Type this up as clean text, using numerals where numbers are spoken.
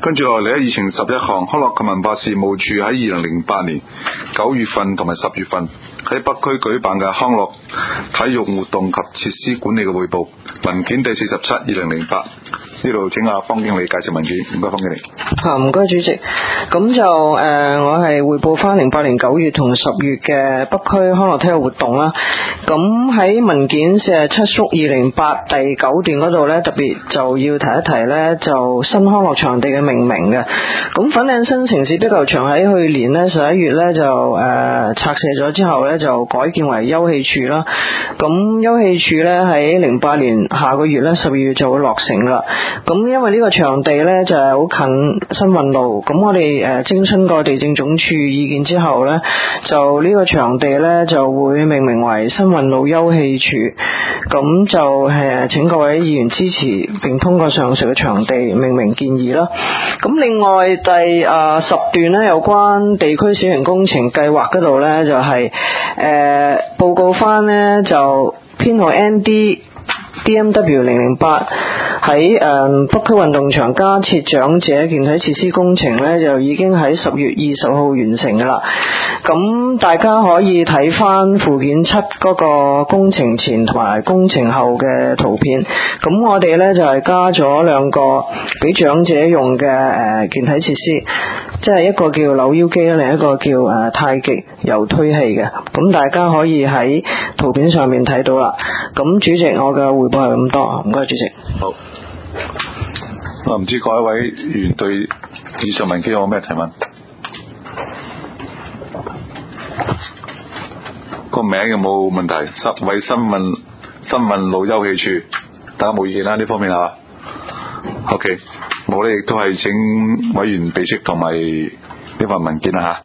跟住落嚟咧，議程11項，康樂及文化事務處喺2008年9月份同埋10月份喺北區舉辦嘅康樂體育活動及設施管理嘅匯報，文件第47 2008。呢度請阿方經理介紹文件，唔該方經理。 唔該主席。咁就我係匯報翻08年9月同10月嘅北區康樂體育活動啦。咁喺文件47/2008第9段嗰度呢，特別就要提一提呢，就新康樂場地嘅命名嘅。咁粉嶺新城市壁球場喺去年呢11月呢，就拆卸咗之後呢，就改建為休憩處啦。咁休憩處呢，喺08年下個月呢12月就會落成啦。咁因為呢個場地呢，就係好近新運路，咁我哋徵詢過地政總署意見之後呢，就呢個場地呢，就會命名為新運路休憩處。咁就請各位議員支持並通過上述嘅場地命名建議啦。咁另外第10段呢，有關地區小型工程計劃嗰度呢，就係報告翻呢，就編號 ND-DMW 008喺北區運動場加設長者健體設施工程呢，就已經喺10月20號完成㗎啦。咁大家可以睇翻附件7嗰個工程前同埋工程後嘅圖片。咁我哋呢，就係加咗兩個俾長者用嘅健體設施，即係一個叫扭腰機，另一個叫太極右推器嘅。咁大家可以喺圖片上面睇到啦。咁主席，我嘅匯報係咁多，唔該主席。 好。我唔知各位議員對以上文件有冇咩提問？個名有冇問題？為新運路休憩處，大家冇意見啦，呢方面係嘛 ？OK， 我哋亦都係請委員備悉同埋呢份文件啦嚇。